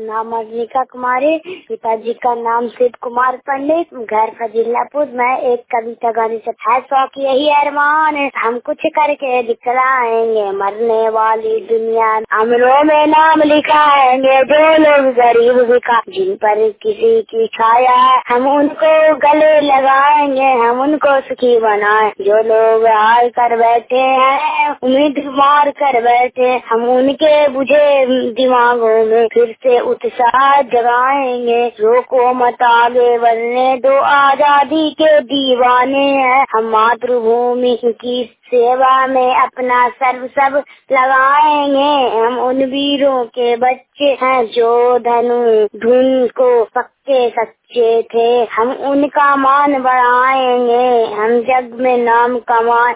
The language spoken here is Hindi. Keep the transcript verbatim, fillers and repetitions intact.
नाम अजनिका कुमारी, पिताजी का नाम शिव कुमार पंडित, घर फजीलापुर। मैं एक कविता गाने से है शौक यही अरमान, हम कुछ करके दिखलाएंगे मरने वाली दुनिया, अमरों में नाम लिखाएंगे जो लोग गरीब बिका, जिन पर किसी की छाया है हम उनको गले लगाएंगे, हम उनको सुखी बनाए, जो लोग हार कर बैठे हैं उम्मीद मार कर बैठे, हम उनके बुझे दिमागों में फिर से उत्साह जगाएंगे, रोको मत आगे बढ़ने दो, आजादी के दीवाने हैं हम, मातृभूमि की सेवा में अपना सर्व सब लगाएंगे, हम उन वीरों के बच्चे हैं जो धनु धुन को पक्के सच्चे थे, हम उनका मान बढ़ाएंगे, हम जग में नाम कमाए,